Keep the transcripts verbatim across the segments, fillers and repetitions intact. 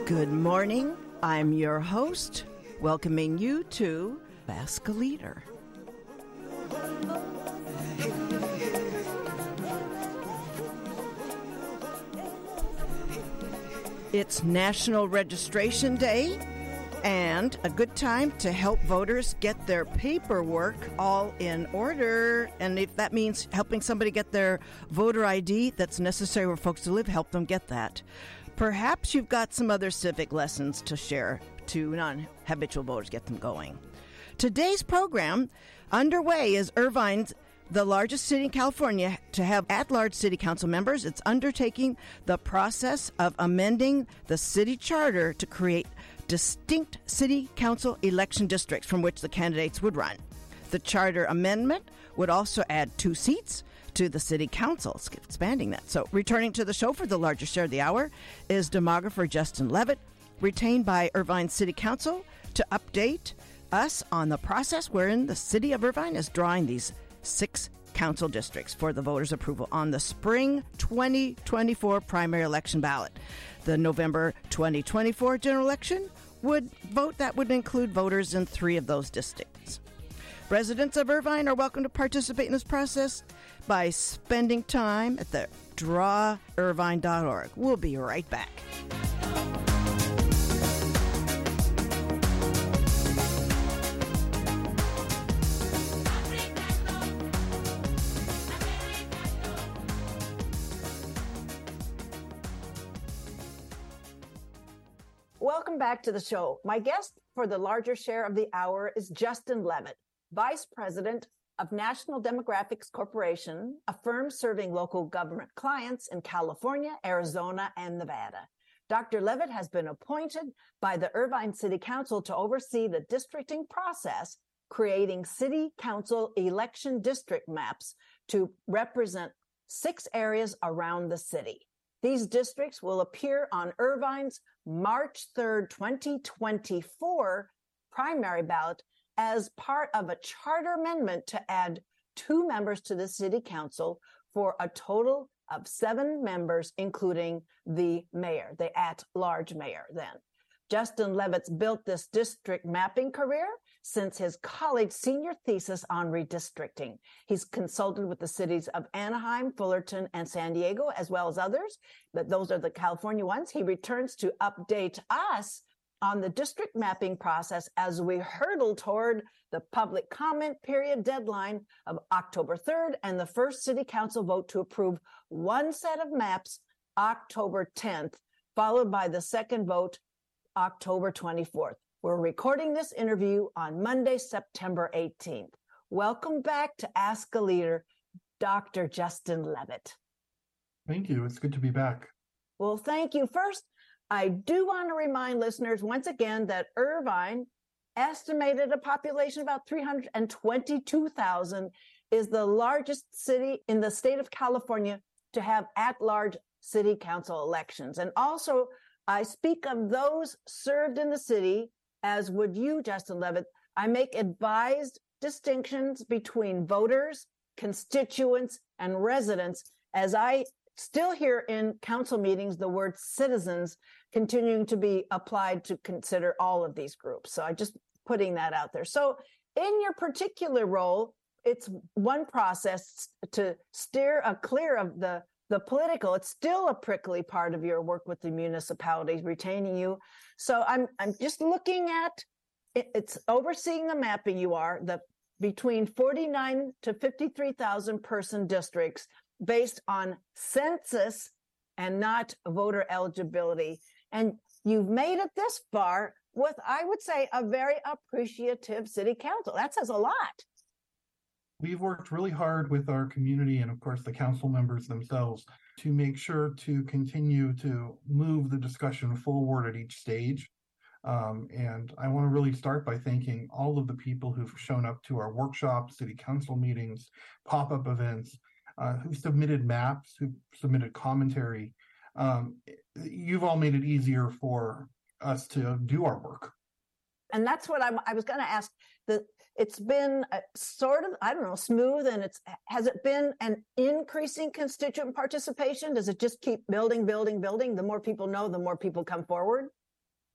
Good morning. I'm your host, welcoming you to Ask a Leader. It's National Registration Day and a good time to help voters get their paperwork all in order. And if that means helping somebody get their voter I D that's necessary where folks to live, help them get that. Perhaps you've got some other civic lessons to share to non-habitual voters, get them going. Today's program underway is Irvine's the largest city in California to have at-large city council members. It's undertaking the process of amending the city charter to create distinct city council election districts from which the candidates would run. The charter amendment would also add two seats to the city council, expanding that. So returning to the show for the largest share of the hour is demographer Justin Levitt, retained by Irvine City Council to update us on the process wherein the city of Irvine is drawing these six council districts for the voters' approval on the spring twenty twenty-four primary election ballot. The November twenty twenty-four general election would vote that would include voters in three of those districts. Residents of Irvine are welcome to participate in this process by spending time at the draw irvine dot org. We'll be right back. Welcome back to the show. My guest for the larger share of the hour is Justin Levitt, Vice President of National Demographics Corporation, a firm serving local government clients in California, Arizona, and Nevada. Doctor Levitt has been appointed by the Irvine City Council to oversee the districting process, creating city council election district maps to represent six areas around the city. These districts will appear on Irvine's March third, twenty twenty-four primary ballot as part of a charter amendment to add two members to the city council for a total of seven members, including the mayor, the at-large mayor then. Justin Levitt's built this district mapping career since his colleague's senior thesis on redistricting. He's consulted with the cities of Anaheim, Fullerton, and San Diego, as well as others, but those are the California ones. He returns to update us on the district mapping process as we hurtle toward the public comment period deadline of October third and the first city council vote to approve one set of maps October tenth, followed by the second vote October twenty-fourth. We're recording this interview on Monday, September eighteenth. Welcome back to Ask a Leader, Doctor Justin Levitt. Thank you. It's good to be back. Well, thank you. First, I do want to remind listeners once again that Irvine, estimated a population of about three hundred twenty-two thousand, is the largest city in the state of California to have at-large city council elections. And also, I speak of those served in the city, as would you, Justin Levitt. I make advised distinctions between voters, constituents, and residents, as I still hear in council meetings the word citizens continuing to be applied to consider all of these groups. So I just putting that out there. So in your particular role, it's one process to steer a clear of the the political. It's still a prickly part of your work with the municipalities retaining you. So I'm I'm just looking at it, it's overseeing the mapping. You are the between forty-nine to fifty-three thousand person districts based on census and not voter eligibility. And you've made it this far with, I would say, a very appreciative city council. That says a lot. We've worked really hard with our community and, of course, the council members themselves to make sure to continue to move the discussion forward at each stage. Um, and I want to really start by thanking all of the people who've shown up to our workshops, city council meetings, pop-up events, uh, who submitted maps, who submitted commentary. Um, you've all made it easier for us to do our work. And that's what I'm, I was going to ask. The, it's been a sort of, I don't know, smooth, and it's, has it been an increasing constituent participation? Does it just keep building, building, building? The more people know, the more people come forward?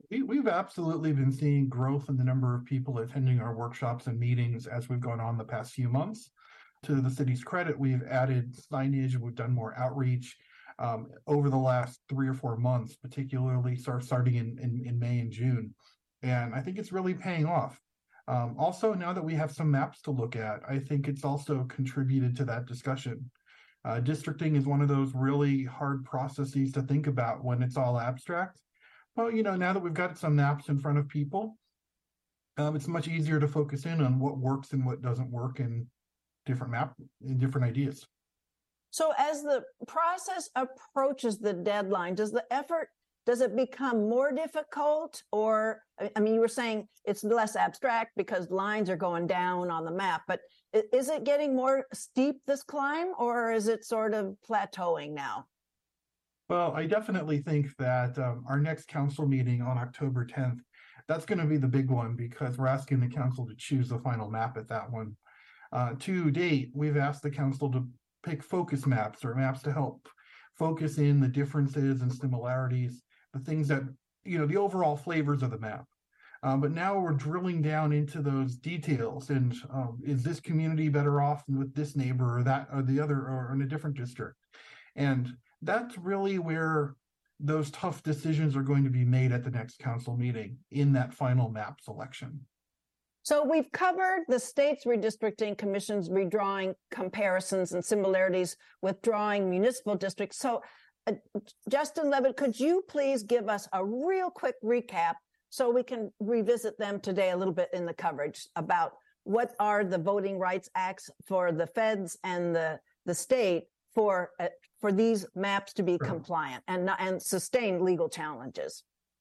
We, we've absolutely been seeing growth in the number of people attending our workshops and meetings as we've gone on the past few months. To the city's credit, we've added signage, we've done more outreach um, over the last three or four months, particularly start, starting in, in, in May and June. And I think it's really paying off. Um, also, now that we have some maps to look at, I think it's also contributed to that discussion. Uh, districting is one of those really hard processes to think about when it's all abstract. Well, you know, now that we've got some maps in front of people, um, it's much easier to focus in on what works and what doesn't work in different map and different ideas. So as the process approaches the deadline, does the effort, does it become more difficult? Or, I mean, you were saying it's less abstract because lines are going down on the map, but is it getting more steep, this climb, or is it sort of plateauing now? Well, I definitely think that um, our next council meeting on October tenth, that's going to be the big one because we're asking the council to choose the final map at that one. Uh, to date, we've asked the council to pick focus maps or maps to help focus in the differences and similarities, the things that, you know, the overall flavors of the map. Um, but now we're drilling down into those details. And um, is this community better off with this neighbor or that or the other or in a different district? And that's really where those tough decisions are going to be made at the next council meeting in that final map selection. So we've covered the state's redistricting commission's redrawing comparisons and similarities with drawing municipal districts. So uh, Justin Levitt, could you please give us a real quick recap so we can revisit them today a little bit in the coverage about what are the voting rights acts for the feds and the, the state for uh, for these maps to be sure. compliant and, and sustain legal challenges?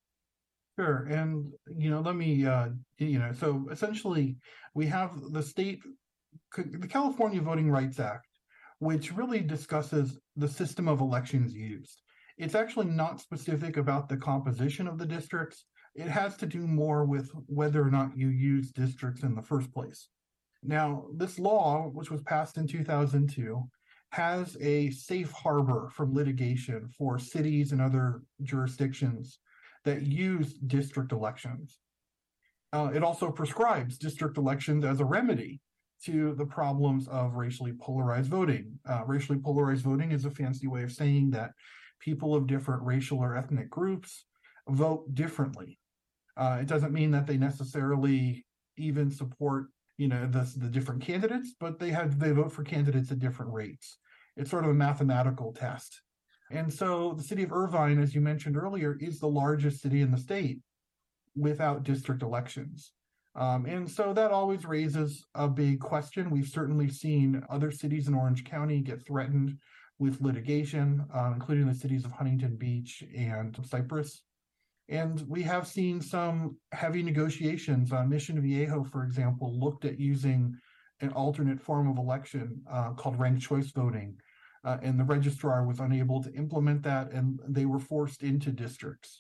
Sure. And, you know, let me, uh, you know, so essentially we have the state, the California Voting Rights Act, which really discusses the system of elections used. It's actually not specific about the composition of the districts. It has to do more with whether or not you use districts in the first place. Now, this law, which was passed in two thousand two, has a safe harbor from litigation for cities and other jurisdictions that use district elections. Uh, it also prescribes district elections as a remedy to the problems of racially polarized voting. Uh, racially polarized voting is a fancy way of saying that people of different racial or ethnic groups vote differently. Uh, it doesn't mean that they necessarily even support, you know, the, the different candidates, but they have they vote for candidates at different rates. It's sort of a mathematical test. And so the city of Irvine, as you mentioned earlier, is the largest city in the state without district elections. Um, and so that always raises a big question. We've certainly seen other cities in Orange County get threatened with litigation, uh, including the cities of Huntington Beach and Cypress. And we have seen some heavy negotiations. Uh, Mission Viejo, for example, looked at using an alternate form of election uh, called ranked choice voting. Uh, and the registrar was unable to implement that, and they were forced into districts.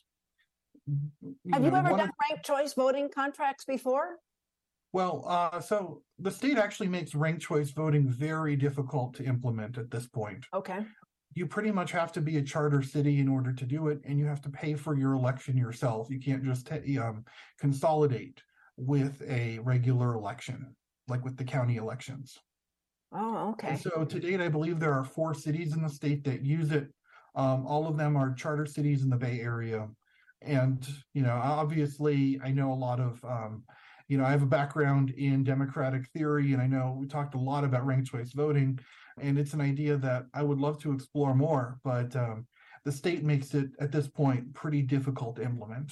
You Have know, you ever done of, ranked choice voting contracts before? Well, uh, so the state actually makes ranked choice voting very difficult to implement at this point. Okay. You pretty much have to be a charter city in order to do it, and you have to pay for your election yourself. You can't just t- um, consolidate with a regular election, like with the county elections. Oh, okay. And so to date, I believe there are four cities in the state that use it. Um, all of them are charter cities in the Bay Area. And, you know, obviously, I know a lot of, um, you know, I have a background in democratic theory, and I know we talked a lot about ranked choice voting, and it's an idea that I would love to explore more, but um, the state makes it, at this point, pretty difficult to implement.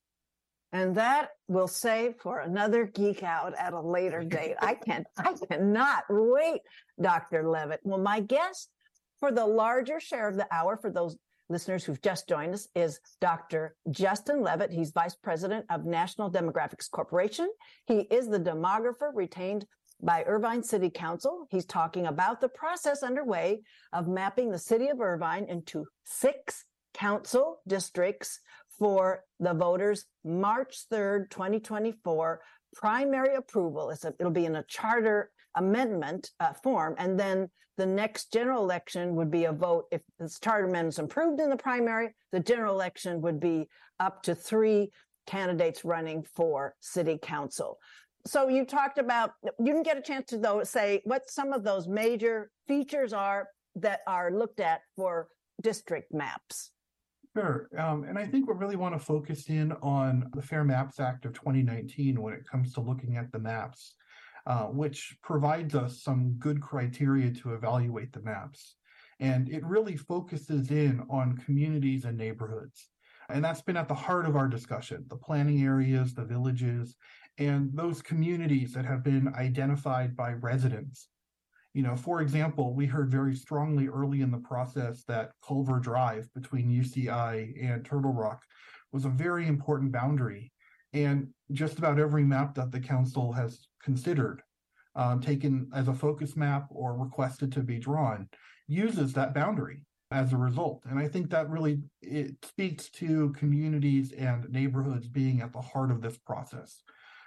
And that we'll save for another geek out at a later date. I can I cannot wait, Doctor Levitt. Well, my guest for the larger share of the hour, for those listeners who've just joined us, is Doctor Justin Levitt. He's Vice President of National Demographics Corporation. He is the demographer retained by Irvine City Council. He's talking about the process underway of mapping the city of Irvine into six council districts for the voters' March third, twenty twenty-four primary approval. It's a, it'll be in a charter amendment uh, form, and then the next general election would be a vote. If this charter amendment is approved in the primary, the general election would be up to three candidates running for city council. So you talked about, you didn't get a chance to though say what some of those major features are that are looked at for district maps. Sure. Um, and I think we really want to focus in on the Fair Maps Act of twenty nineteen when it comes to looking at the maps, uh, which provides us some good criteria to evaluate the maps. And it really focuses in on communities and neighborhoods. And that's been at the heart of our discussion, the planning areas, the villages, and those communities that have been identified by residents. You know, for example, we heard very strongly early in the process that Culver Drive between U C I and Turtle Rock was a very important boundary. And just about every map that the council has considered, um, taken as a focus map or requested to be drawn, uses that boundary as a result. And I think that really, it speaks to communities and neighborhoods being at the heart of this process.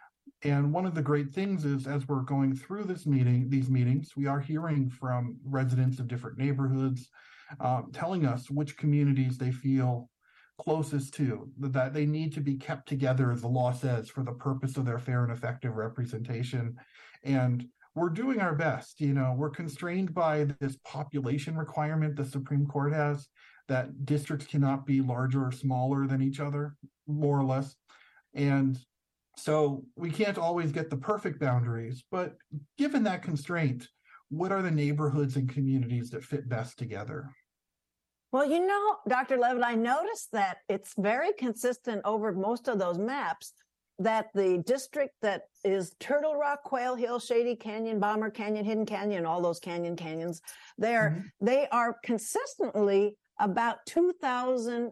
And one of the great things is, as we're going through this meeting, these meetings, we are hearing from residents of different neighborhoods, um, telling us which communities they feel closest to, that they need to be kept together, as the law says, for the purpose of their fair and effective representation. And we're doing our best. You know, we're constrained by this population requirement the Supreme Court has, that districts cannot be larger or smaller than each other, more or less. And so we can't always get the perfect boundaries, but given that constraint, what are the neighborhoods and communities that fit best together? Well, you know, Doctor Levitt, I noticed that it's very consistent over most of those maps that the district that is Turtle Rock, Quail Hill, Shady Canyon, Bomber Canyon, Hidden Canyon, all those canyon canyons, they're, mm-hmm. they are consistently about two thousand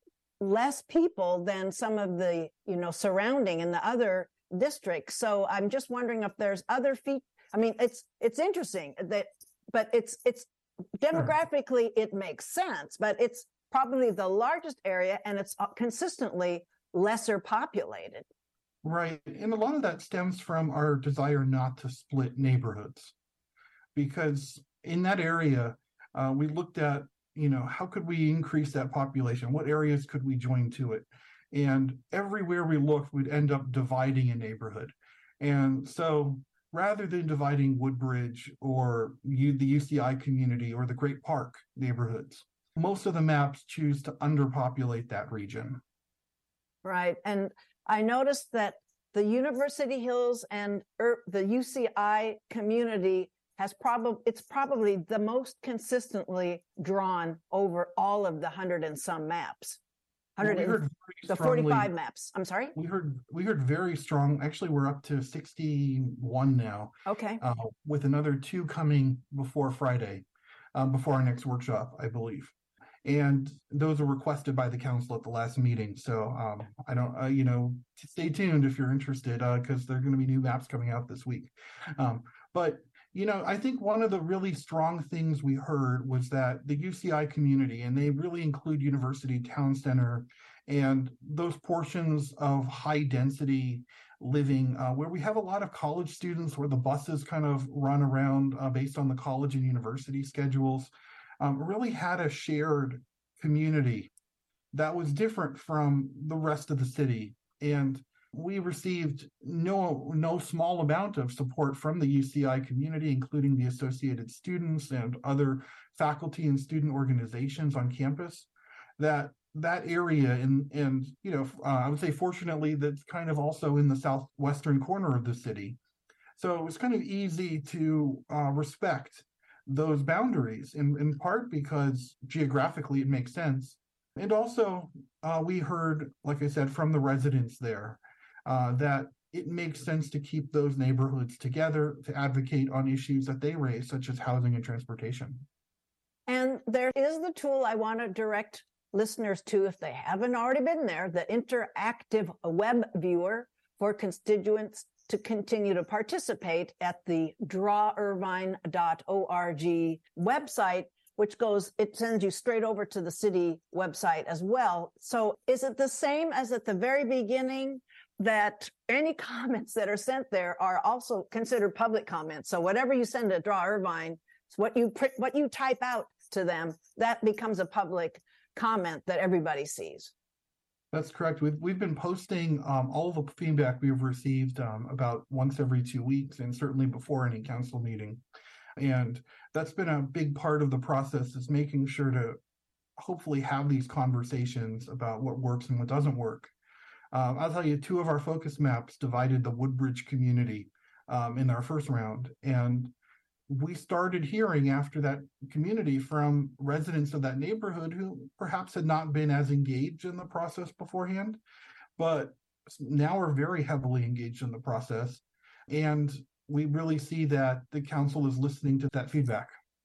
less people than some of the, you know, surrounding in the other districts. So I'm just wondering if there's other feet. I mean, it's, it's interesting that, but it's, it's demographically, it makes sense, but it's probably the largest area and it's consistently lesser populated. Right. And a lot of that stems from our desire not to split neighborhoods, because in that area, uh, we looked at, you know, how could we increase that population? What areas could we join to it? And everywhere we looked, we'd end up dividing a neighborhood. And so rather than dividing Woodbridge or U, the U C I community or the Great Park neighborhoods, most of the maps choose to underpopulate that region. Right. And I noticed that the University Hills and er, the U C I community has probably, it's probably the most consistently drawn over all of the hundred and some maps. Well, we heard the strongly, forty-five maps. I'm sorry? We heard we heard very strong. Actually, we're up to sixty-one now. Okay. Uh, with another two coming before Friday, um, before our next workshop, I believe. And those are requested by the council at the last meeting. So um, I don't, uh, you know, stay tuned if you're interested, because uh, there are going to be new maps coming out this week. Um, but You know, I think one of the really strong things we heard was that the U C I community, and they really include University Town Center and those portions of high density living uh, where we have a lot of college students, where the buses kind of run around uh, based on the college and university schedules, um, really had a shared community that was different from the rest of the city. And we received no no small amount of support from the U C I community, including the associated students and other faculty and student organizations on campus. That that area, and and you know, uh, I would say fortunately that's kind of also in the southwestern corner of the city, so it was kind of easy to uh, respect those boundaries, in in part because geographically it makes sense, and also uh, we heard, like I said, from the residents there. Uh, that it makes sense to keep those neighborhoods together, to advocate on issues that they raise, such as housing and transportation. And there is the tool I want to direct listeners to, if they haven't already been there, the interactive web viewer for constituents to continue to participate at the draw irvine dot org website, which goes, it sends you straight over to the city website as well. So is it the same as at the very beginning, that any comments that are sent there are also considered public comments? So whatever you send to Draw Irvine, what you print, what you type out to them, that becomes a public comment that everybody sees. That's correct. We've we've been posting um, all the feedback we've received um, about once every two weeks, and certainly before any council meeting. And that's been a big part of the process, is making sure to hopefully have these conversations about what works and what doesn't work. Um, I'll tell you, two of our focus maps divided the Woodbridge community um, in our first round, and we started hearing after that community from residents of that neighborhood who perhaps had not been as engaged in the process beforehand, but now are very heavily engaged in the process. And we really see that the council is listening to that feedback.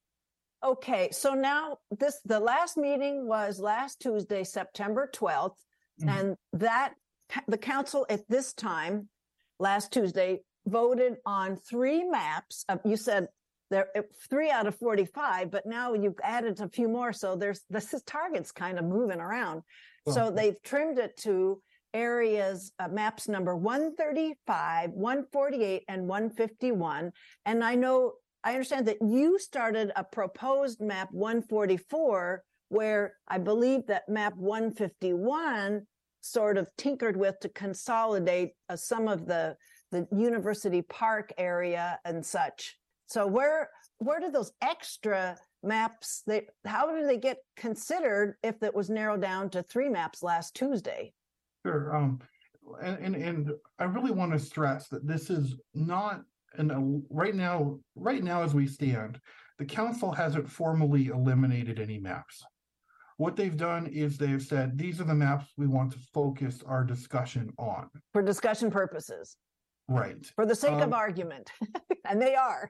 Okay, so now this, the last meeting was last Tuesday, September twelfth, mm-hmm. and that the council at this time, last Tuesday, voted on three maps. Uh, you said there three out of forty-five, but now you've added a few more. So there's this is target's kind of moving around. Well, so they've trimmed it to areas, uh, maps number one thirty-five, one forty-eight, and one fifty-one. And I know, I understand that you started a proposed map one forty-four, where I believe that map one fifty-one sort of tinkered with to consolidate uh, some of the, the University Park area and such. So where where do those extra maps, they, how do they get considered if it was narrowed down to three maps last Tuesday? Sure. Um, and, and, and I really want to stress that this is not, an, right now, right now as we stand, the council hasn't formally eliminated any maps. What they've done is they've said, these are the maps we want to focus our discussion on. For discussion purposes. Right. For the sake um, of argument. And they are.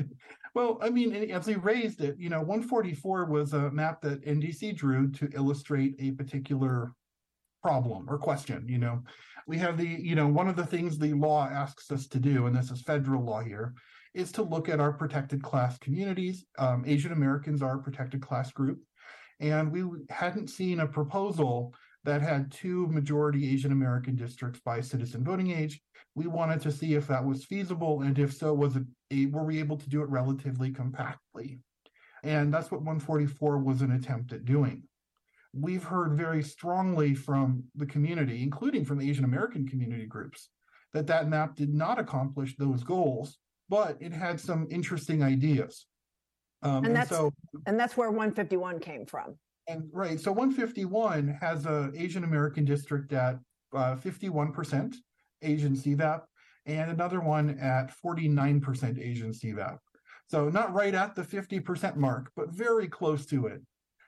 Well, I mean, as they raised it, you know, one forty-four was a map that N D C drew to illustrate a particular problem or question. You know, we have the, you know, one of the things the law asks us to do, and this is federal law here, is to look at our protected class communities. Um, Asian Americans are a protected class group. And we hadn't seen a proposal that had two majority Asian American districts by citizen voting age. We wanted to see if that was feasible, and if so, was it a, were we able to do it relatively compactly? And that's what one forty-four was an attempt at doing. We've heard very strongly from the community, including from the Asian American community groups, that that map did not accomplish those goals, but it had some interesting ideas. Um, and, and that's so, and that's where one fifty-one came from. And right, so one fifty-one has a Asian American district at uh, fifty-one percent Asian C VAP, and another one at forty-nine percent Asian C VAP. So not right at the fifty percent mark, but very close to it.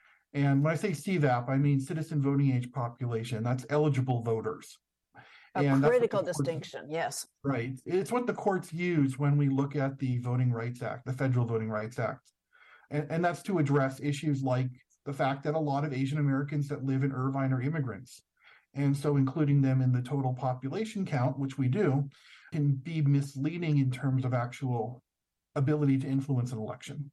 And when I say C VAP, I mean citizen voting age population. That's eligible voters. A and critical distinction, yes. Right. It's what the courts use when we look at the Voting Rights Act, the Federal Voting Rights Act. And, and that's to address issues like the fact that a lot of Asian Americans that live in Irvine are immigrants. And so including them in the total population count, which we do, can be misleading in terms of actual ability to influence an election.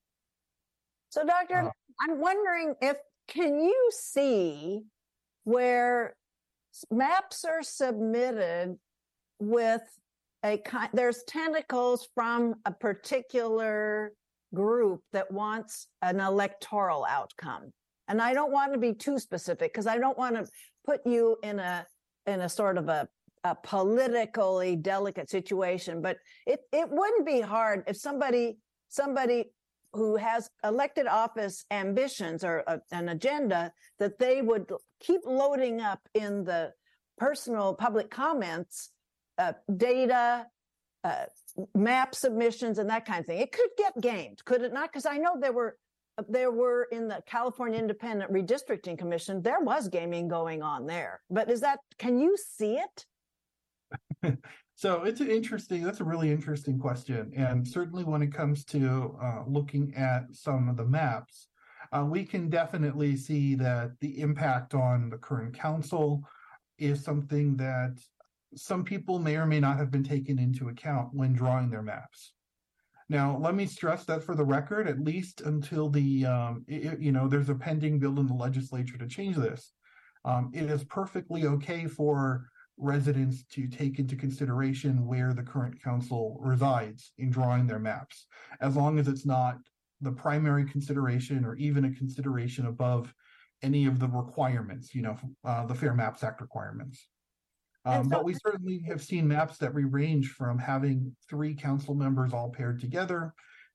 So, Doctor, uh, I'm wondering if, can you see where maps are submitted with a kind, there's tentacles from a particular group that wants an electoral outcome. And I don't want to be too specific because I don't want to put you in a in a sort of a, a politically delicate situation. But it, it wouldn't be hard if somebody somebody who has elected office ambitions or a, an agenda, that they would keep loading up in the personal public comments uh, data, uh, map submissions, and that kind of thing. It could get gamed, could it not? Because I know there were there were in the California Independent Redistricting Commission, there was gaming going on there. But is that, can you see it? So it's an interesting, that's a really interesting question. And certainly when it comes to uh, looking at some of the maps, uh, we can definitely see that the impact on the current council is something that some people may or may not have been taken into account when drawing their maps. Now, let me stress that for the record, at least until the, um, it, you know, there's a pending bill in the legislature to change this. Um, it is perfectly okay for residents to take into consideration where the current council resides in drawing their maps, as long as it's not the primary consideration or even a consideration above any of the requirements, you know, uh, the Fair Maps Act requirements. Um, so- but we certainly have seen maps that we range from having three council members all paired together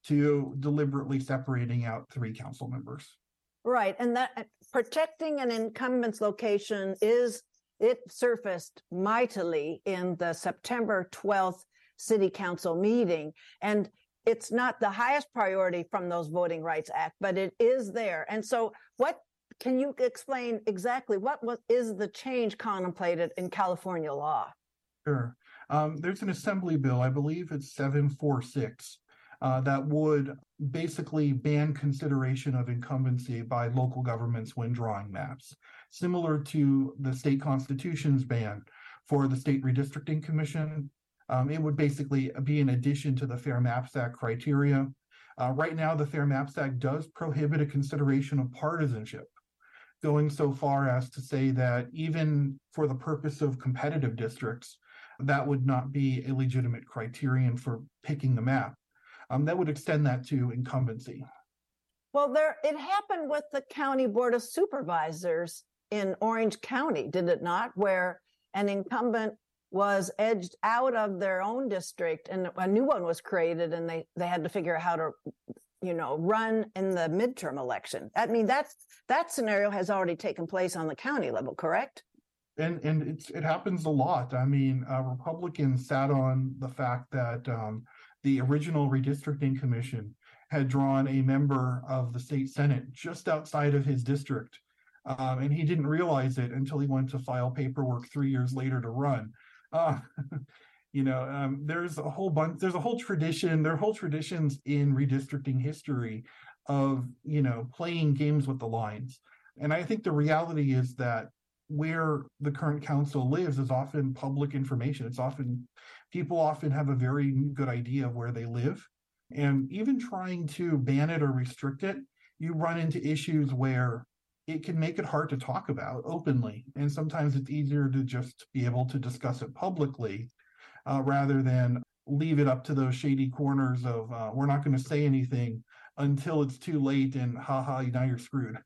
to deliberately separating out three council members. Right. And that protecting an incumbent's location is, it surfaced mightily in the September twelfth City Council meeting. And it's not the highest priority from those Voting Rights Act, but it is there. And so what can you explain exactly what was, is the change contemplated in California law? Sure. Um, there's an assembly bill, I believe it's seven forty-six, uh, that would basically ban consideration of incumbency by local governments when drawing maps, similar to the state constitution's ban for the State Redistricting Commission. Um, it would basically be in addition to the Fair Maps Act criteria. Uh, right now, the Fair Maps Act does prohibit a consideration of partisanship, going so far as to say that even for the purpose of competitive districts, that would not be a legitimate criterion for picking the map. Um, that would extend that to incumbency. Well, there it happened with the County Board of Supervisors in Orange County, did it not? Where an incumbent was edged out of their own district and a new one was created, and they, they had to figure out how to, you know, run in the midterm election. I mean, that's, that scenario has already taken place on the county level, correct? And and it's, it happens a lot. I mean, uh, Republicans sat on the fact that um, the original redistricting commission had drawn a member of the state Senate just outside of his district. Um, and he didn't realize it until he went to file paperwork three years later to run. Uh, you know, um, there's a whole bunch, there's a whole tradition, there are whole traditions in redistricting history of, you know, playing games with the lines. And I think the reality is that where the current council lives is often public information. It's often, people often have a very good idea of where they live. And even trying to ban it or restrict it, you run into issues where it can make it hard to talk about openly. And sometimes it's easier to just be able to discuss it publicly uh, rather than leave it up to those shady corners of uh, we're not going to say anything until it's too late and haha, now you're screwed.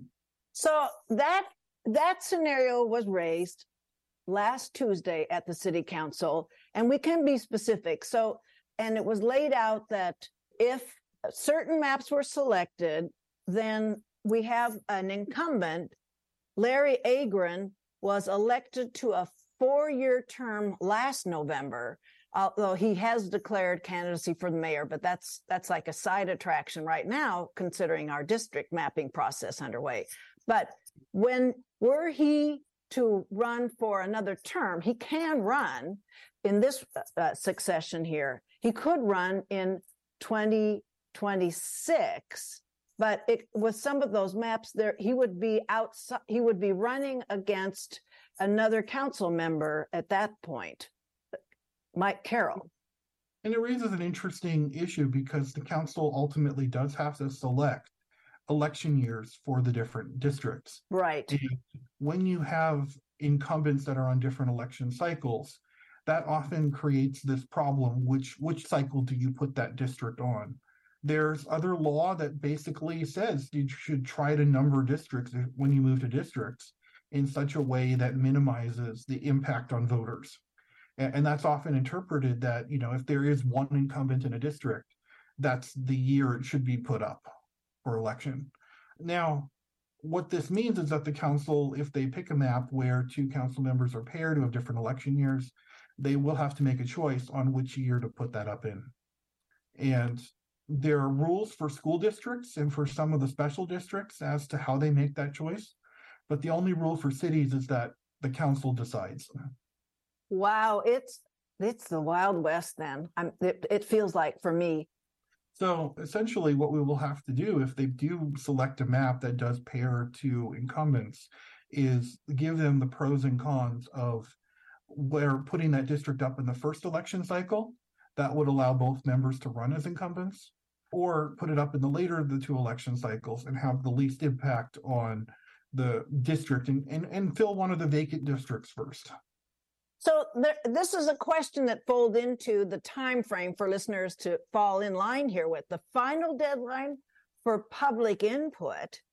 So that that scenario was raised last Tuesday at the City Council, and we can be specific. So, and it was laid out that if certain maps were selected, then we have an incumbent. Larry Agron was elected to a four-year term last November, although he has declared candidacy for the mayor, but that's that's like a side attraction right now, considering our district mapping process underway. But when were he to run for another term, he can run in this uh, succession here. He could run in twenty twenty-six, but it, with some of those maps there, he would be outside, he would be running against another council member at that point, Mike Carroll. And it raises an interesting issue because the council ultimately does have to select election years for the different districts. Right. And when you have incumbents that are on different election cycles, that often creates this problem, which which cycle do you put that district on? There's other law that basically says you should try to number districts when you move to districts in such a way that minimizes the impact on voters. And, and that's often interpreted that, you know, if there is one incumbent in a district, that's the year it should be put up for election. Now, what this means is that the council, if they pick a map where two council members are paired who have different election years, they will have to make a choice on which year to put that up in. And there are rules for school districts and for some of the special districts as to how they make that choice. But the only rule for cities is that the council decides. Wow, it's it's the Wild West then. I'm, it, it feels like for me. So essentially what we will have to do if they do select a map that does pair to incumbents is give them the pros and cons of where putting that district up in the first election cycle, that would allow both members to run as incumbents, or put it up in the later of the two election cycles and have the least impact on the district and, and, and fill one of the vacant districts first. So there, this is a question that folds into the time frame for listeners to fall in line here with. The final deadline for public input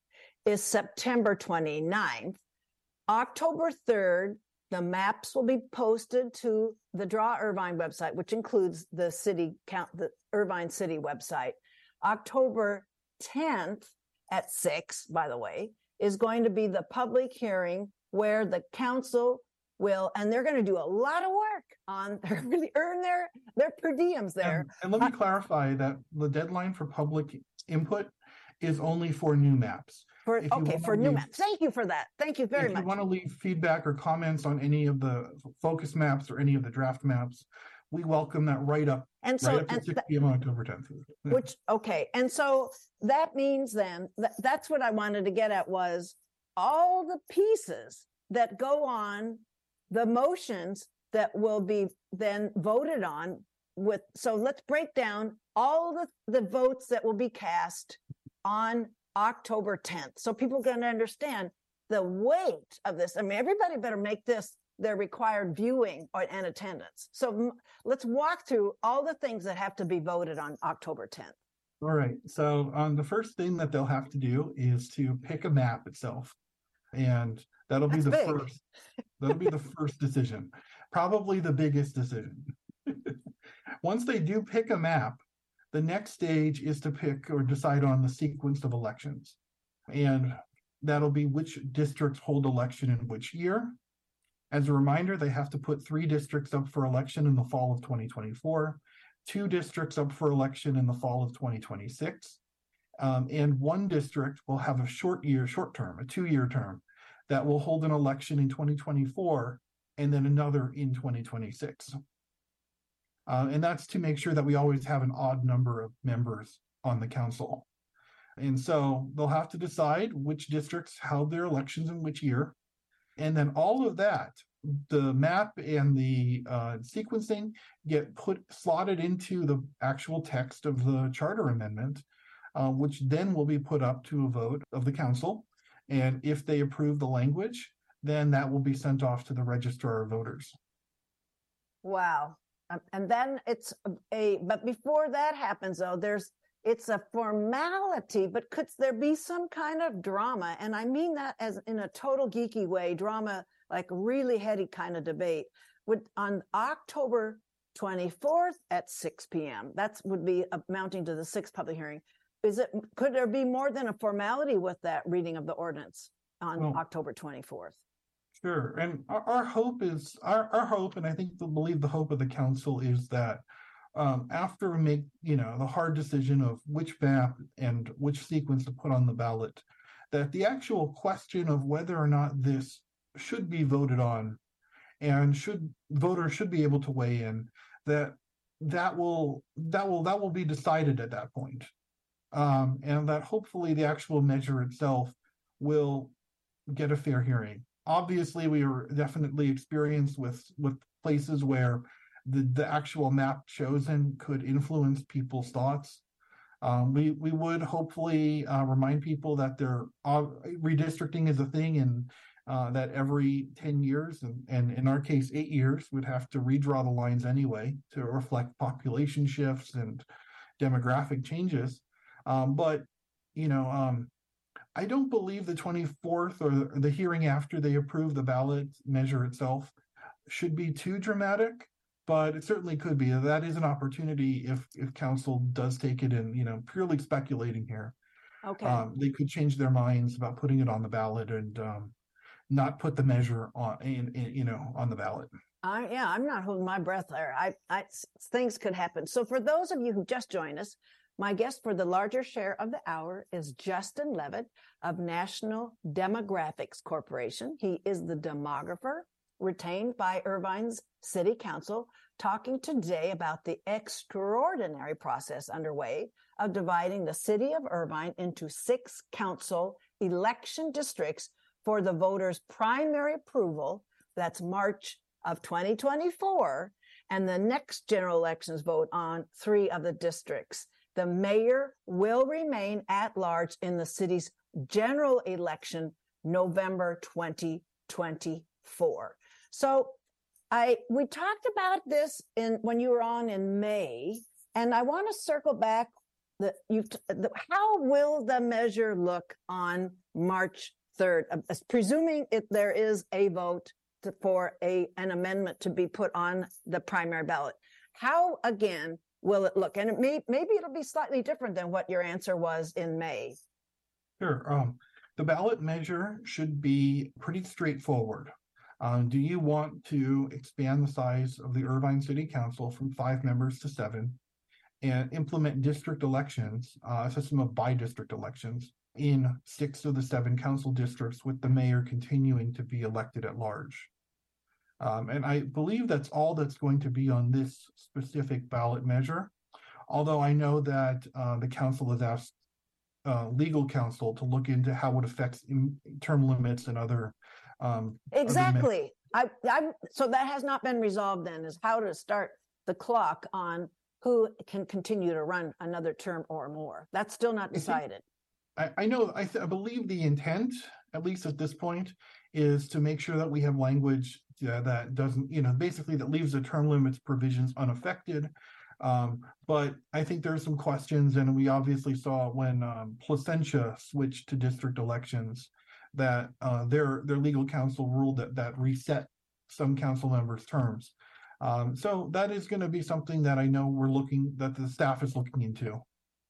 is September twenty-ninth. October third, the maps will be posted to the Draw Irvine website, which includes the city count, the Irvine City website. October tenth at six, by the way, is going to be the public hearing where the council will, and they're going to do a lot of work on, they're really earn their, their per diems there. And, and let me Uh, clarify that the deadline for public input is only for new maps. For, If you okay, wanna for new leave- maps. Thank you for that. Thank you very If you much. want to leave feedback or comments on any of the focus maps or any of the draft maps, we welcome that right up, And so, right up to and six that- P M on October tenth. which, okay, and so that means then, that, that's what I wanted to get at was all the pieces that go on the motions that will be then voted on with, so let's break down all the, the votes that will be cast on October tenth. So people can understand the weight of this. I mean, everybody better make this their required viewing or, and attendance. So m- let's walk through all the things that have to be voted on October tenth. All right, so um, the first thing that they'll have to do is to pick a map itself. And that'll be That's the big. first, that'll be the first decision, probably the biggest decision. Once they do pick a map, the next stage is to pick or decide on the sequence of elections. And that'll be which districts hold election in which year. As a reminder, they have to put three districts up for election in the fall of twenty twenty-four, two districts up for election in the fall of twenty twenty-six, um, and one district will have a short year, short term, a two-year term that will hold an election in twenty twenty-four and then another in twenty twenty-six. Uh, and that's to make sure that we always have an odd number of members on the council. And so they'll have to decide which districts held their elections in which year. And then all of that, the map and the uh, sequencing get put slotted into the actual text of the charter amendment, uh, which then will be put up to a vote of the council. And if they approve the language, then that will be sent off to the registrar of voters. Wow. Um, and then it's a, but before that happens though, there's, it's a formality, but could there be some kind of drama? And I mean that as in a total geeky way, drama, like really heady kind of debate. Would on October twenty-fourth at six P M, that would be amounting to the sixth public hearing. Is it, could there be more than a formality with that reading of the ordinance on Well, October twenty-fourth? Sure. And our, our hope is, our, our hope, and I think the believe the hope of the council is that um, after we make, you know, the hard decision of which map and which sequence to put on the ballot, that the actual question of whether or not this should be voted on and should voters should be able to weigh in, that that will that will that will be decided at that point. Um, and that hopefully the actual measure itself will get a fair hearing. Obviously, we are definitely experienced with with places where the, the actual map chosen could influence people's thoughts. Um, we we would hopefully uh, remind people that they're uh, redistricting is a thing, and uh, that every ten years, and, and in our case, eight years, we'd have to redraw the lines anyway to reflect population shifts and demographic changes. Um, but you know, um, I don't believe the twenty-fourth or the hearing after they approve the ballot measure itself should be too dramatic, but it certainly could be. That is an opportunity if if council does take it in, you know, purely speculating here. Okay. Um, they could change their minds about putting it on the ballot and um, not put the measure on, in, in, you know, on the ballot. I, yeah, I'm not holding my breath there. I, I, things could happen. So for those of you who just joined us, my guest for the larger share of the hour is Justin Levitt of National Demographics Corporation. He is the demographer retained by Irvine's City Council, talking today about the extraordinary process underway of dividing the city of Irvine into six council election districts for the voters' primary approval. That's March of twenty twenty-four, and the next general elections vote on three of the districts. The mayor will remain at large in the city's general election, November twenty twenty-four. So I we talked about this in when you were on in May, and I want to circle back the you the, how will the measure look on March third? Uh, presuming if there is a vote to, for a an amendment to be put on the primary ballot, how again will it look? And it may, maybe it'll be slightly different than what your answer was in May. Sure. Um, the ballot measure should be pretty straightforward. Um, do you want to expand the size of the Irvine City Council from five members to seven and implement district elections, uh, a system of bi-district elections in six of the seven council districts, with the mayor continuing to be elected at large? Um, and I believe that's all that's going to be on this specific ballot measure. Although I know that uh, the council has asked uh, legal counsel to look into how it affects in, term limits and other. Um, exactly. Other I, I, so that has not been resolved then, is how to start the clock on who can continue to run another term or more. That's still not decided. I, I know, I, th- I believe the intent, at least at this point, is to make sure that we have language uh, that doesn't, you know, basically that leaves the term limits provisions unaffected. Um, but I think there's some questions, and we obviously saw when um, Placentia switched to district elections that uh, their their legal counsel ruled that that reset some council members' terms. Um, so that is going to be something that I know we're looking, that the staff is looking into.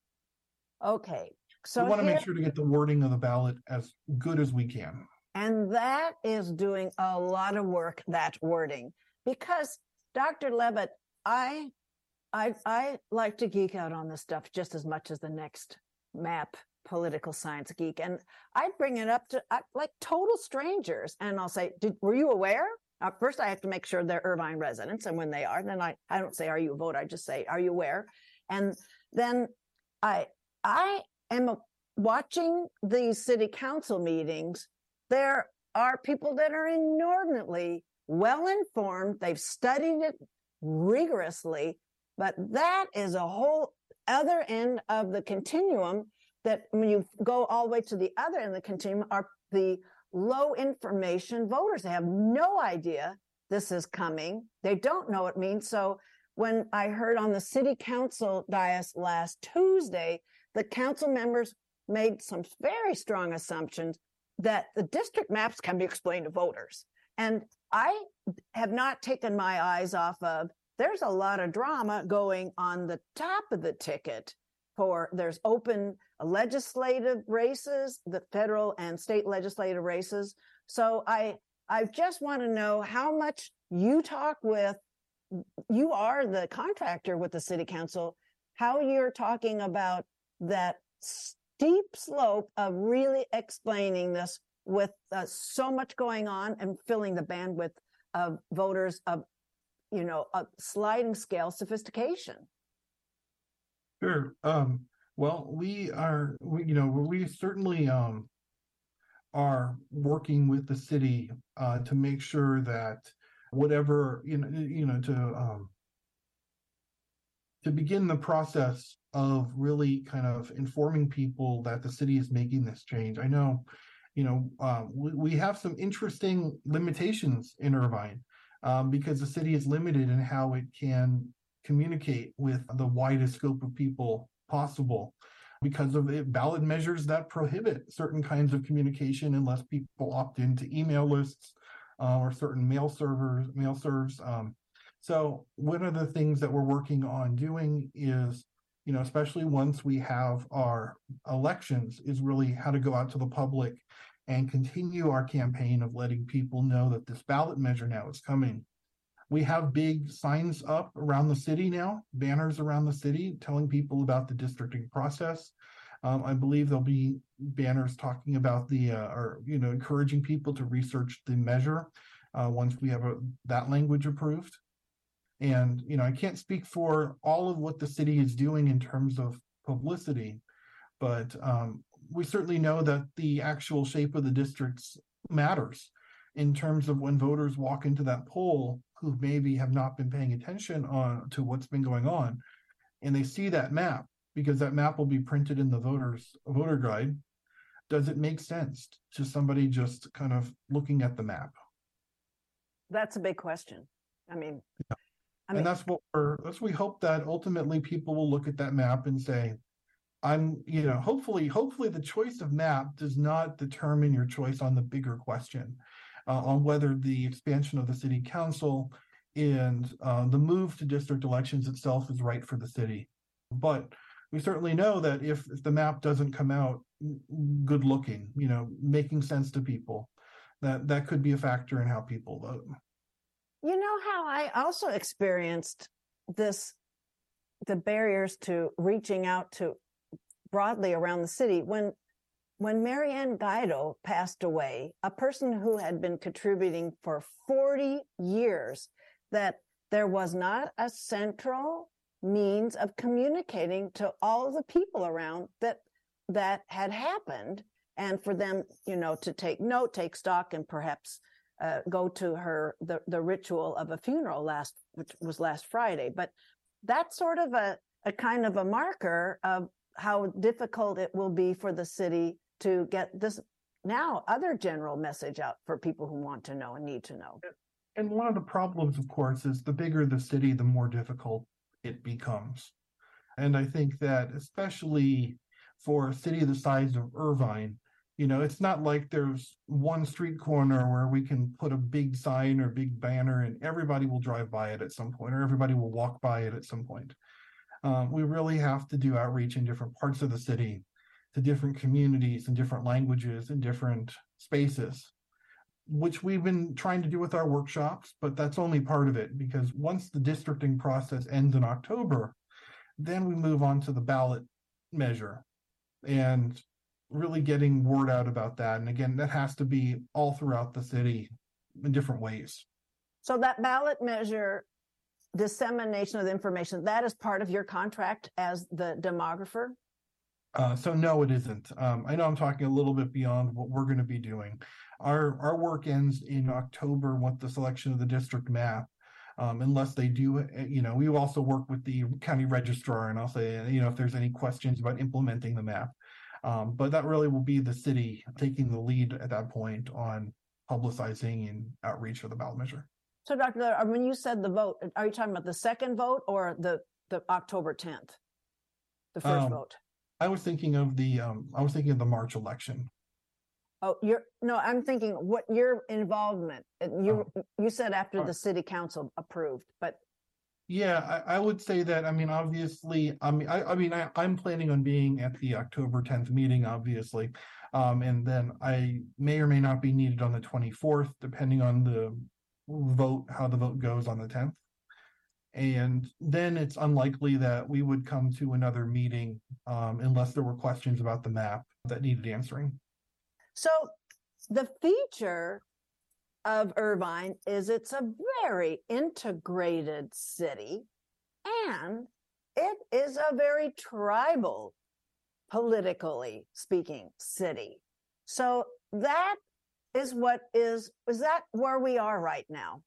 Okay. So we want to here, make sure to get the wording of the ballot as good as we can. And that is doing a lot of work, that wording, because Doctor Levitt, I, I, I like to geek out on this stuff just as much as the next map political science geek. And I bring it up to uh, like total strangers. And I'll say, Did, were you aware? Uh, first, I have to make sure they're Irvine residents. And when they are, then I, I don't say, are you a voter? I just say, are you aware? And then I, I am a, watching these city council meetings. There are people that are inordinately well-informed. They've studied it rigorously, but that is a whole other end of the continuum, that when you go all the way to the other end of the continuum are the low information voters. They have no idea this is coming. They don't know what it means. So when I heard on the city council dais last Tuesday, the council members made some very strong assumptions that the district maps can be explained to voters. And I have not taken my eyes off of, there's a lot of drama going on the top of the ticket for, there's open legislative races, the federal and state legislative races. So I, I just want to know how much you talk with, you are the contractor with the city council, how you're talking about that steep slope of really explaining this with uh, so much going on and filling the bandwidth of voters of, you know, a sliding scale sophistication. Sure. Um, well, we are, we, you know, we certainly um, are working with the city uh, to make sure that whatever, you know, you know, to um, to begin the process of really kind of informing people that the city is making this change. I know, you know, uh, we, we have some interesting limitations in Irvine um, because the city is limited in how it can communicate with the widest scope of people possible because of it, ballot measures that prohibit certain kinds of communication unless people opt into email lists uh, or certain mail servers, mail serves. Um, so one of the things that we're working on doing is, you know, especially once we have our elections, is really how to go out to the public and continue our campaign of letting people know that this ballot measure now is coming. We have big signs up around the city now, banners around the city telling people about the districting process. Um, I believe there'll be banners talking about the, uh, or, you know, encouraging people to research the measure uh, once we have a, that language approved. And, you know, I can't speak for all of what the city is doing in terms of publicity, but um, we certainly know that the actual shape of the districts matters in terms of when voters walk into that poll who maybe have not been paying attention on to what's been going on, and they see that map, because that map will be printed in the voters voter guide. Does it make sense to somebody just kind of looking at the map? That's a big question. I mean, yeah. I mean, and that's what we're, that's we hope that ultimately people will look at that map and say, I'm, you know, hopefully, hopefully the choice of map does not determine your choice on the bigger question, uh, on whether the expansion of the city council and uh, the move to district elections itself is right for the city. But we certainly know that if, if the map doesn't come out good looking, you know, making sense to people, that that could be a factor in how people vote. You know how I also experienced this, the barriers to reaching out to broadly around the city when when Marianne Guido passed away, a person who had been contributing for forty years, that there was not a central means of communicating to all of the people around that that had happened, and for them, you know, to take note, take stock, and perhaps uh, go to her the the ritual of a funeral last, which was last Friday. But that's sort of a a kind of a marker of how difficult it will be for the city to get this now other general message out for people who want to know and need to know. And one of the problems, of course, is the bigger the city, the more difficult it becomes. And I think that especially for a city the size of Irvine, you know, it's not like there's one street corner where we can put a big sign or big banner and everybody will drive by it at some point, or everybody will walk by it at some point. Um, we really have to do outreach in different parts of the city, to different communities and different languages and different spaces, which we've been trying to do with our workshops, but that's only part of it, because once the districting process ends in October, then we move on to the ballot measure and really getting word out about that. And again, that has to be all throughout the city in different ways. So that ballot measure dissemination of the information, that is part of your contract as the demographer? Uh, so no, it isn't. Um, I know I'm talking a little bit beyond what we're going to be doing. Our our work ends in October with the selection of the district map. Um, unless they do, you know, we also work with the county registrar, and I'll say, you know, if there's any questions about implementing the map. Um, but that really will be the city taking the lead at that point on publicizing and outreach for the ballot measure. So, Doctor Miller, when you said the vote, are you talking about the second vote or the, the October tenth, the first um, vote? I was thinking of the um, I was thinking of the March election. Oh, you're no, I'm thinking what your involvement. You Oh. you said after Oh. the city council approved, but Yeah, I, I would say that. I mean, obviously, I mean, I, I mean, I, I'm planning on being at the October tenth meeting, obviously, um, and then I may or may not be needed on the twenty-fourth, depending on the vote, how the vote goes on the tenth. And then it's unlikely that we would come to another meeting um, unless there were questions about the map that needed answering. so the feature of Irvine is it's a very integrated city, and it is a very tribal, politically speaking, city. So that is what is, is that where we are right now?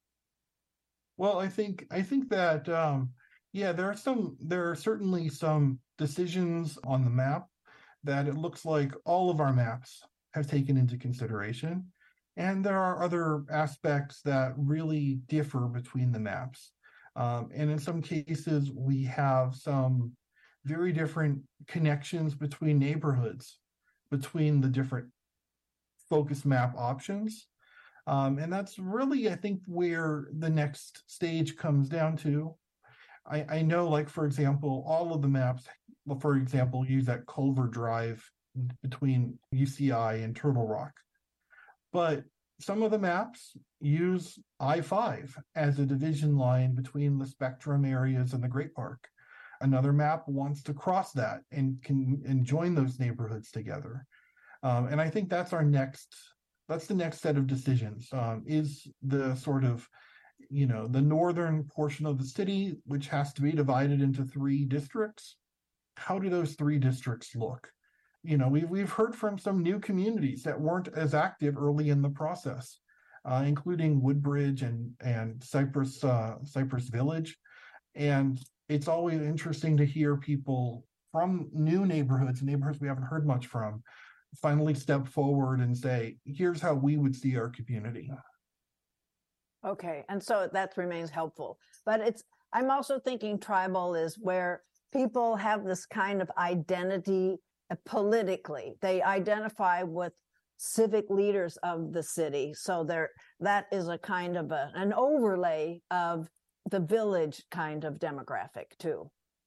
Well, I think I think that um, yeah, there are some there are certainly some decisions on the map that it looks like all of our maps have taken into consideration. And there are other aspects that really differ between the maps. Um, and in some cases, we have some very different connections between neighborhoods, between the different focus map options. Um, and that's really, I think, where the next stage comes down to. I, I know, like, for example, all of the maps, for example, use that Culver Drive between U C I and Turtle Rock. But some of the maps use I five as a division line between the Spectrum areas and the Great Park. Another map wants to cross that and can and join those neighborhoods together. Um, and I think that's our next, that's the next set of decisions, um, is the sort of, you know, the northern portion of the city, which has to be divided into three districts. How do those three districts look? You know, we've, we've heard from some new communities that weren't as active early in the process, uh, including Woodbridge and, and Cypress, uh, Cypress Village. And it's always interesting to hear people from new neighborhoods, neighborhoods we haven't heard much from, finally step forward and say, here's how we would see our community. Okay, and so that remains helpful. But it's, I'm also thinking tribal is where people have this kind of identity uh, politically. They identify with civic leaders of the city. So there, that is a kind of a, an overlay of the village kind of demographic too.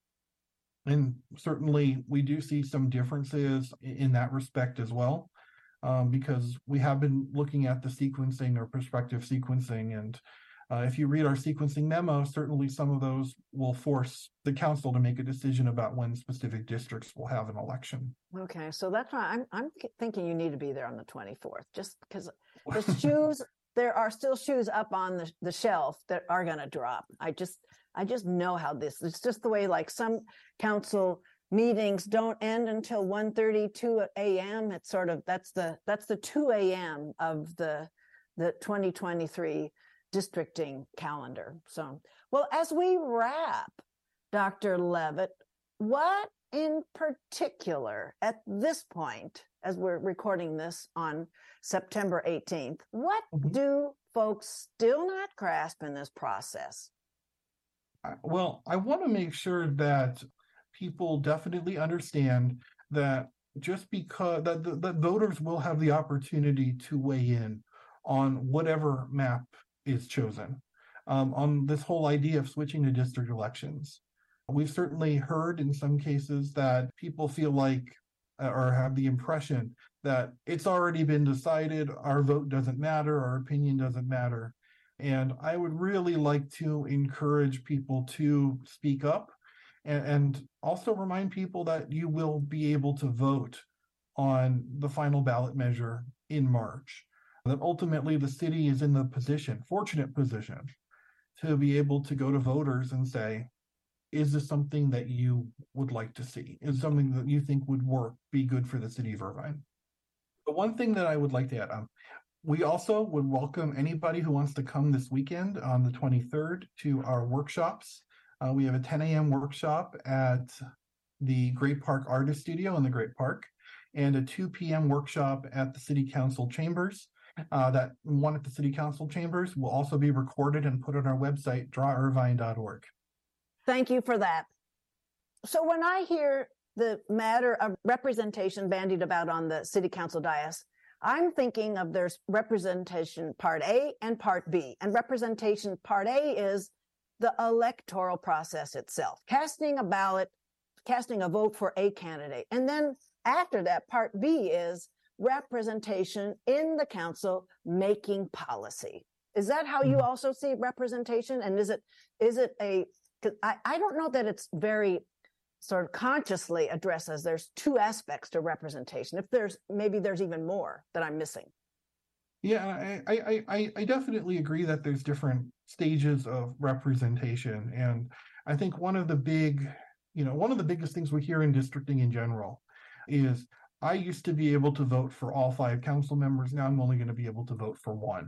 And certainly we do see some differences in that respect as well, um, because we have been looking at the sequencing or prospective sequencing. And uh, if you read our sequencing memo, certainly some of those will force the council to make a decision about when specific districts will have an election. Okay, so that's why I'm I'm thinking you need to be there on the twenty-fourth, just because the shoes, there are still shoes up on the, the shelf that are going to drop. I just I just know how this, it's just the way like some council meetings don't end until one thirty, two a.m. It's sort of, that's the that's the two a.m. of the the twenty twenty-three districting calendar. So, well, as we wrap, Doctor Levitt, what in particular at this point, as we're recording this on September eighteenth, what mm-hmm. do folks still not grasp in this process? Well, I want to make sure that people definitely understand that just because that the, the voters will have the opportunity to weigh in on whatever map is chosen, um, on this whole idea of switching to district elections. We've certainly heard in some cases that people feel like uh, or have the impression that it's already been decided, our vote doesn't matter, our opinion doesn't matter. And I would really like to encourage people to speak up and, and also remind people that you will be able to vote on the final ballot measure in March. That ultimately the city is in the position, fortunate position, to be able to go to voters and say, is this something that you would like to see? Is something that you think would work, be good for the city of Irvine? The one thing that I would like to add on, we also would welcome anybody who wants to come this weekend on the twenty-third to our workshops. Uh, we have a ten a.m. workshop at the Great Park Artist Studio in the Great Park and a two p.m. workshop at the City Council Chambers. Uh, that one at the City Council Chambers will also be recorded and put on our website, draw irvine dot org. Thank you for that. So when I hear the matter of representation bandied about on the City Council dais, I'm thinking of there's representation part A and part B. And representation part A is the electoral process itself, casting a ballot, casting a vote for a candidate. And then after that, part B is representation in the council making policy. Is that how you also see representation? And is it is it a, because I, I don't know that it's very sort of consciously addressed as there's two aspects to representation. If there's, maybe there's even more that I'm missing. Yeah, I, I, I, I definitely agree that there's different stages of representation. And I think one of the big, you know, one of the biggest things we hear in districting in general is, I used to be able to vote for all five council members. Now I'm only going to be able to vote for one.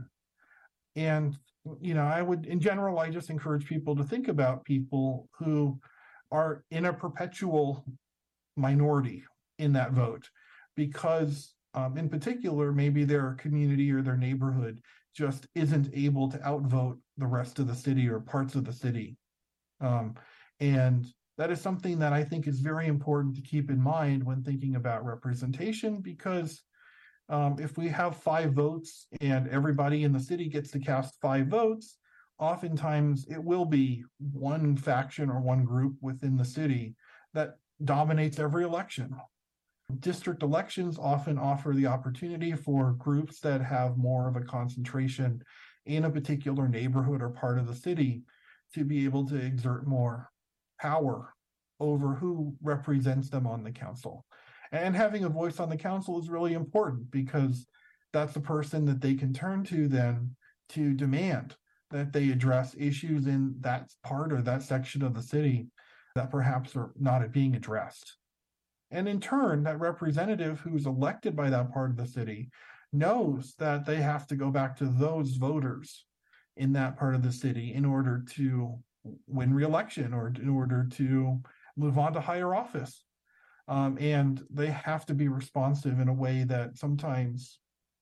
And, you know, I would, in general, I just encourage people to think about people who are in a perpetual minority in that vote, because um, in particular, maybe their community or their neighborhood just isn't able to outvote the rest of the city or parts of the city. Um, and that is something that I think is very important to keep in mind when thinking about representation, because um, if we have five votes and everybody in the city gets to cast five votes, oftentimes it will be one faction or one group within the city that dominates every election. District elections often offer the opportunity for groups that have more of a concentration in a particular neighborhood or part of the city to be able to exert more power over who represents them on the council. And having a voice on the council is really important, because that's the person that they can turn to then to demand that they address issues in that part or that section of the city that perhaps are not being addressed. And in turn, that representative who's elected by that part of the city knows that they have to go back to those voters in that part of the city in order to win re-election or in order to move on to higher office. Um, and they have to be responsive in a way that sometimes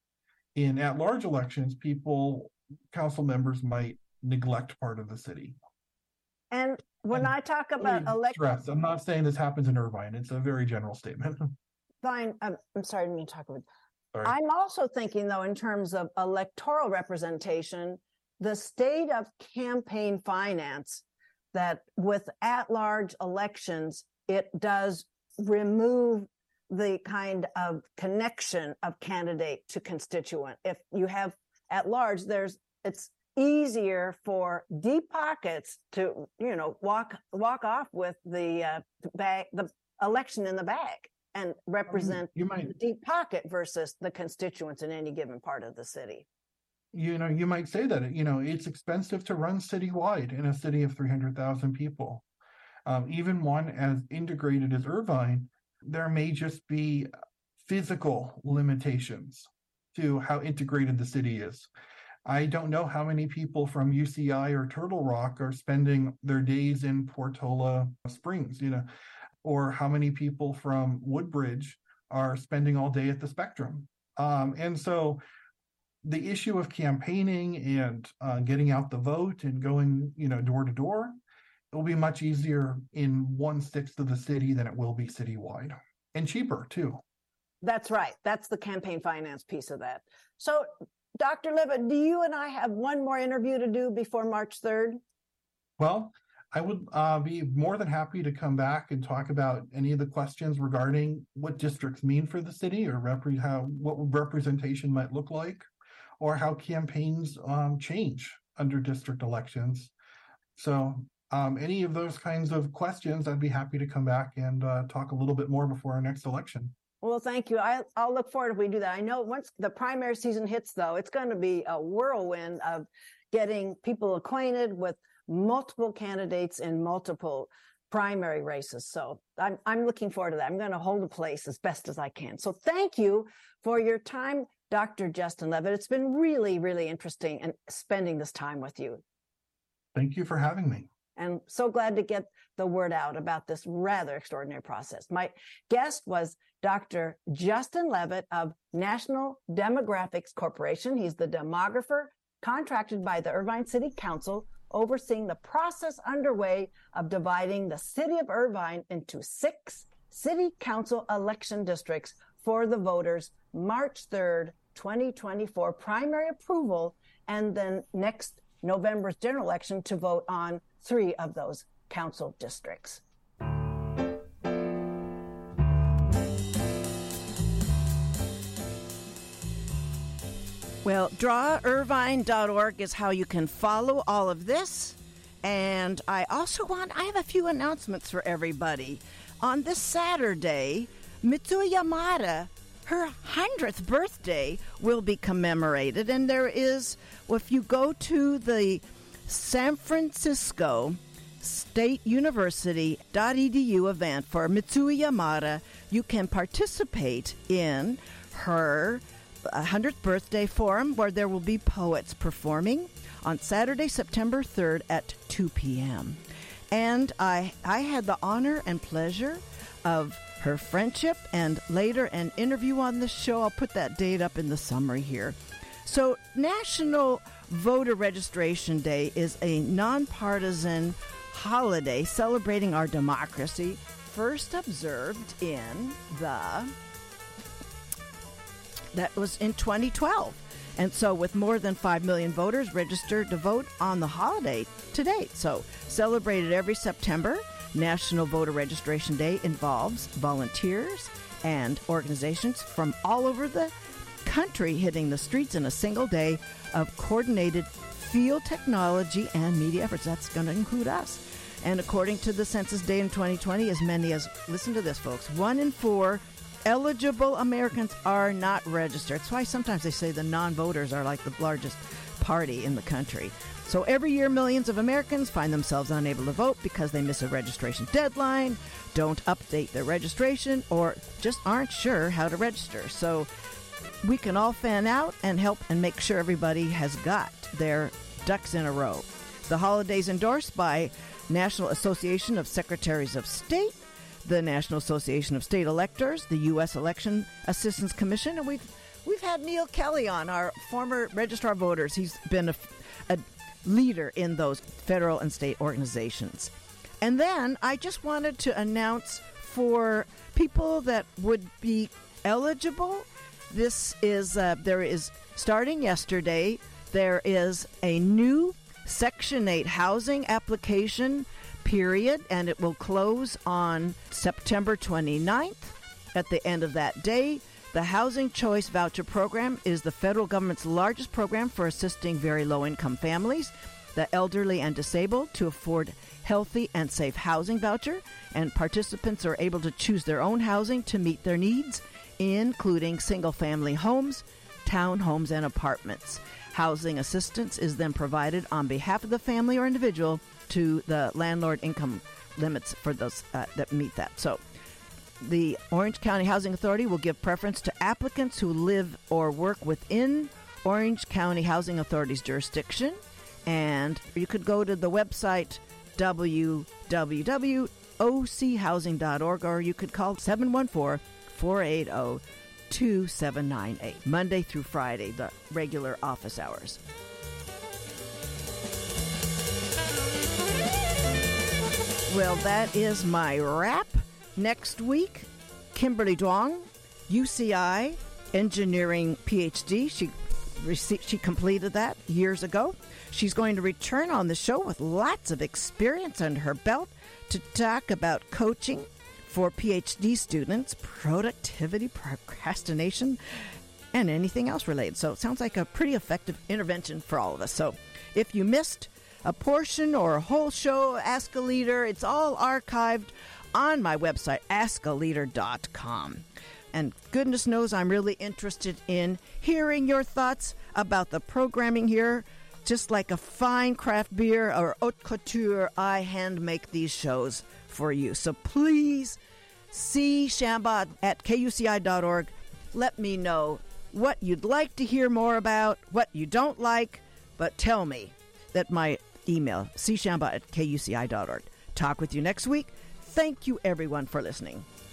in at-large elections, people, council members might neglect part of the city. And when And I talk about elect, stress, I'm not saying this happens in Irvine. It's a very general statement. fine, I'm, I'm sorry, I didn't mean to talk about. Sorry. I'm also thinking, though, in terms of electoral representation, the state of campaign finance, that with at-large elections, it does remove the kind of connection of candidate to constituent. If you have at large, there's it's easier for deep pockets to, you know, walk walk off with the uh, bag, the election in the bag, and represent you might, the deep pocket versus the constituents in any given part of the city. You know, you might say that, you know, it's expensive to run citywide in a city of three hundred thousand people. Um, even one as integrated as Irvine, there may just be physical limitations to how integrated the city is. I don't know how many people from U C I or Turtle Rock are spending their days in Portola Springs, you know, or how many people from Woodbridge are spending all day at the Spectrum. Um, and so the issue of campaigning and uh, getting out the vote and going, you know, door to door, it will be much easier in one sixth of the city than it will be citywide, and cheaper too. That's right. That's the campaign finance piece of that. So, Doctor Levitt, do you and I have one more interview to do before March third? Well, I would uh, be more than happy to come back and talk about any of the questions regarding what districts mean for the city, or rep- how what representation might look like, or how campaigns um, change under district elections. So um, any of those kinds of questions, I'd be happy to come back and uh, talk a little bit more before our next election. Well, thank you. I, I'll look forward if we do that. I know once the primary season hits, though, it's going to be a whirlwind of getting people acquainted with multiple candidates in multiple primary races. So I'm, I'm looking forward to that. I'm going to hold a place as best as I can. So thank you for your time, Doctor Justin Levitt. It's been really, really interesting and spending this time with you. Thank you for having me. And so glad to get the word out about this rather extraordinary process. My guest was Doctor Justin Levitt of National Demographics Corporation. He's the demographer contracted by the Irvine City Council, overseeing the process underway of dividing the city of Irvine into six city council election districts for the voters' March third, twenty twenty-four primary approval, and then next November's general election to vote on three of those council districts. Well, draw irvine dot org is how you can follow all of this. And I also want, I have a few announcements for everybody. On this Saturday, Mitsuya Yamada, her hundredth birthday will be commemorated. And there is, well, if you go to the San Francisco State University dot e d u event for Mitsuya Yamada, you can participate in her hundredth birthday forum, where there will be poets performing on Saturday, September third at two p.m. And I, I had the honor and pleasure of her friendship and later an interview on the show. I'll put that date up in the summary here. So National Voter Registration Day is a nonpartisan holiday celebrating our democracy, first observed in the, that was in twenty twelve. And so with more than five million voters registered to vote on the holiday to date. So celebrated every September, National Voter Registration Day involves volunteers and organizations from all over the country hitting the streets in a single day of coordinated field technology and media efforts. That's going to include us. And according to the census data in twenty twenty, as many as, listen to this, folks, one in four eligible Americans are not registered. That's why sometimes they say the non-voters are like the largest party in the country. So every year, millions of Americans find themselves unable to vote because they miss a registration deadline, don't update their registration, or just aren't sure how to register. So we can all fan out and help and make sure everybody has got their ducks in a row. The holiday's endorsed by National Association of Secretaries of State, the National Association of State Electors, the U S Election Assistance Commission, and we've we've had Neil Kelly on, our former registrar of voters. He's been a, a leader in those federal and state organizations. And then I just wanted to announce for people that would be eligible, this is, uh, there is, starting yesterday, there is a new Section eight housing application period, and it will close on September twenty-ninth. At the end of that day, the Housing Choice Voucher Program is the federal government's largest program for assisting very low-income families, the elderly and disabled, to afford healthy and safe housing voucher, and participants are able to choose their own housing to meet their needs, including single-family homes, townhomes, and apartments. Housing assistance is then provided on behalf of the family or individual to the landlord income limits for those uh, that meet that. So the Orange County Housing Authority will give preference to applicants who live or work within Orange County Housing Authority's jurisdiction. And you could go to the website w w w dot o c housing dot org, or you could call seven one four, four eight zero, two seven nine eight, Monday through Friday, the regular office hours. Well, that is my wrap. Next week, Kimberly Duong, U C I Engineering P H D. She received, she completed that years ago. She's going to return on the show with lots of experience under her belt to talk about coaching for P H D students, productivity, procrastination, and anything else related. So it sounds like a pretty effective intervention for all of us. So if you missed a portion or a whole show, Ask a Leader, it's all archived on my website, ask a leader dot com. And goodness knows I'm really interested in hearing your thoughts about the programming here. Just like a fine craft beer or haute couture, I hand make these shows for you. So please, C Shambha at K U C I dot org. Let me know what you'd like to hear more about, what you don't like, but tell me that my email, c shambha at K U C I dot org. Talk with you next week. Thank you, everyone, for listening.